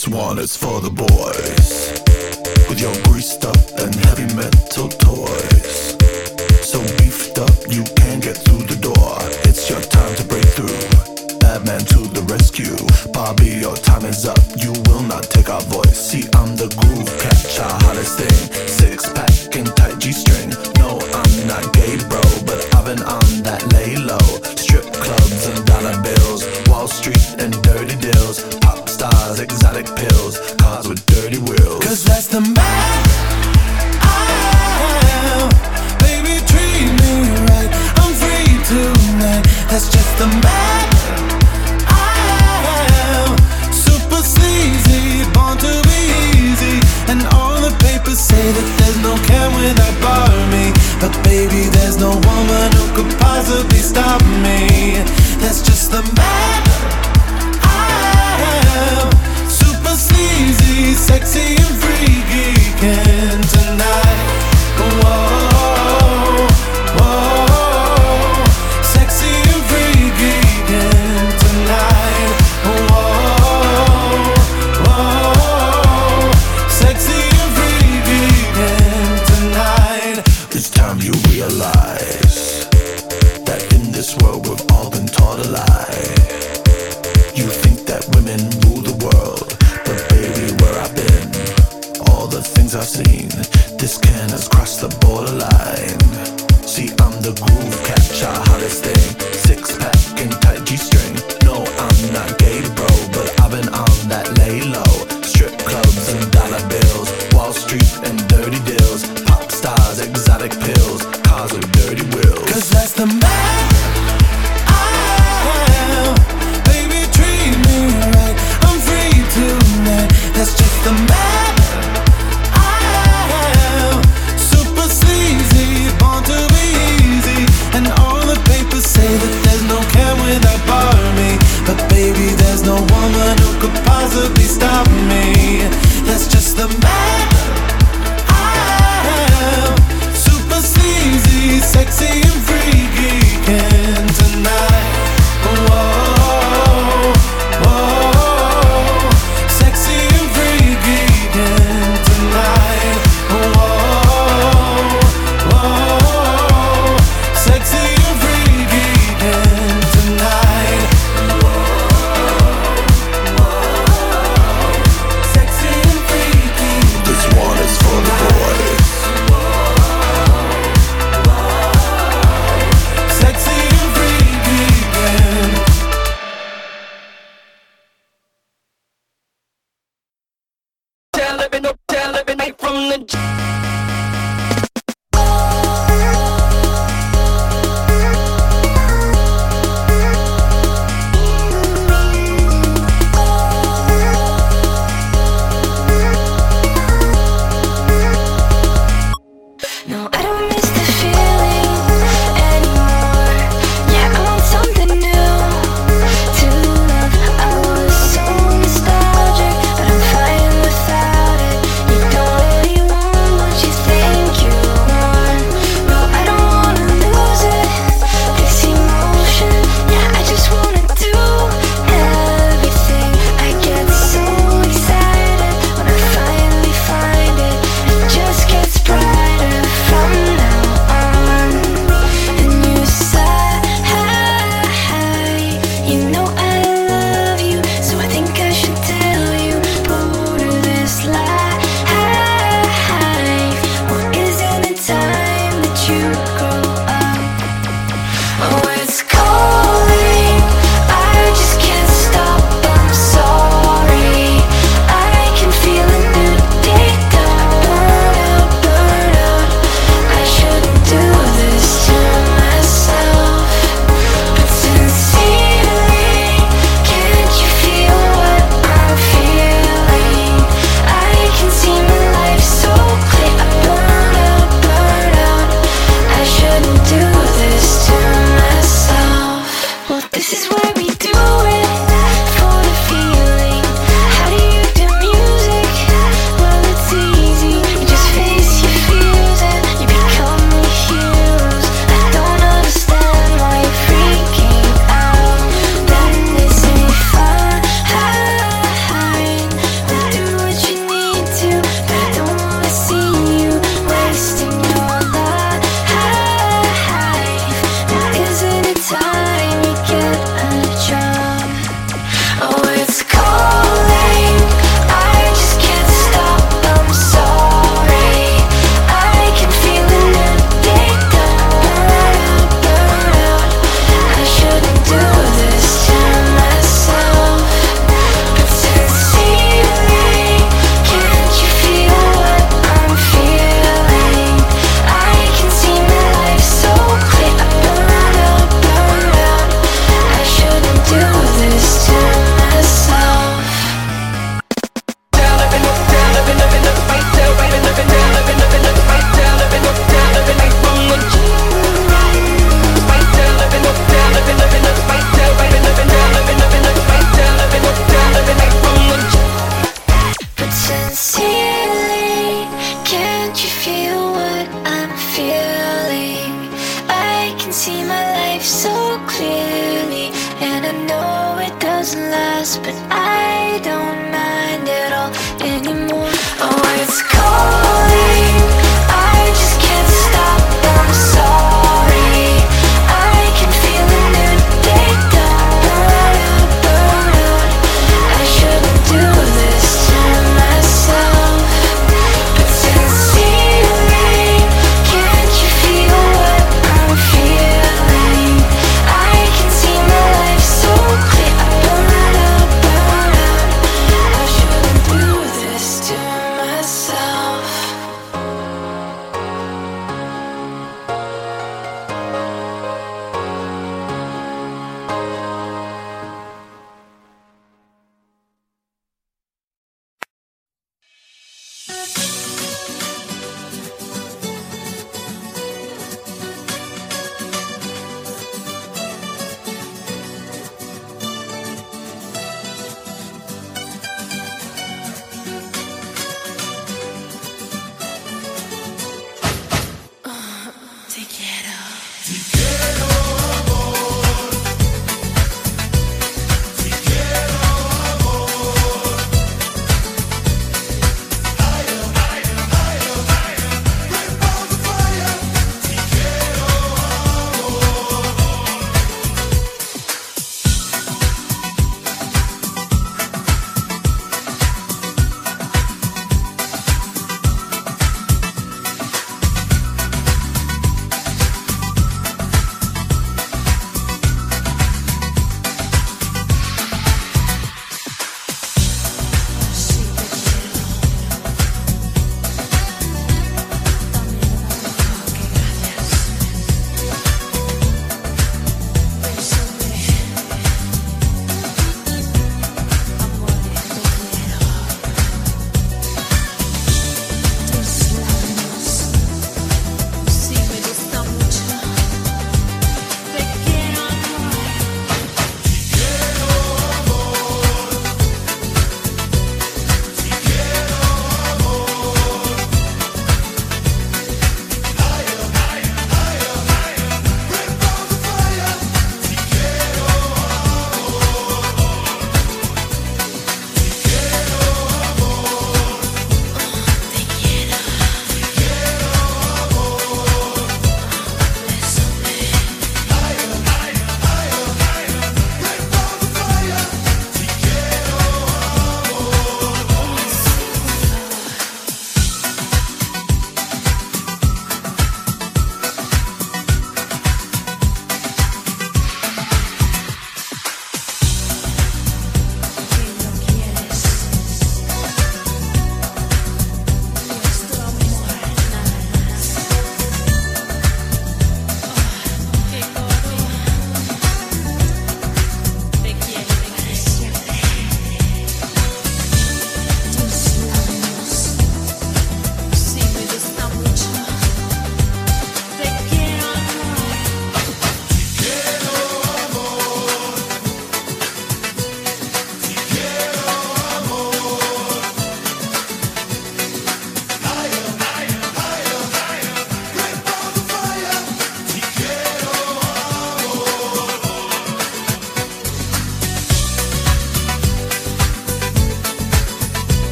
This one is for the boys with your greased up and heavy metal toys. So beefed up you can't get through the door. It's your time to break through. Batman to the rescue. Bobby, your time is up. You will not take our voice. See, I'm the groove catcher, hottest thing. Six pack and tight G-string. No, I'm not gay, bro, but I've been on that lay low. Strip clubs and dollar bills, Wall Street and dirty deals, pop stars, exotic pills, cars with dirty wheels. 'Cause that's the man I am. Baby, treat me right. I'm free tonight. That's just the man I am. Super sleazy, born to be easy. And all the papers say that there's no can without bar me. But baby, there's no woman who could possibly stop me. That's just the man I am. Super sleazy, sexy and freaky. And tonight, whoa, whoa, sexy and freaky. And tonight, whoa, whoa, sexy and freaky. And tonight, it's time you realize that in this world we've all been taught a lie. You think that women rule the world, but baby, where I've been, all the things I've seen, this can has crossed the borderline. See, I'm the groove catcher, hottest thing. Six pack and tight G-string. No, I'm not gay, bro, but I've been on that lay low. Strip clubs and dollar bills, Wall Street and dirty deals, pop stars, exotic pills, cars with dirty wheels. 'Cause that's the man I am. Baby, treat me right. I'm free tonight. That's just the man I am. Super sleazy, born to be easy. And all the papers say that there's no can without bar me. But baby, there's no woman who could possibly stop me. That's just the man I am. Super sleazy, sexy and freaky. And tonight, whoa, whoa, sexy and freaky. And tonight, whoa, whoa, sexy and freaky. And tonight, sexy and freaky. This one is for the boys. Sexy and freaky. And Tell every night from the No, I don't miss the feeling anymore. Yeah, I want something new to love. I was so nostalgic, but I'm fine without it. You don't really want what but I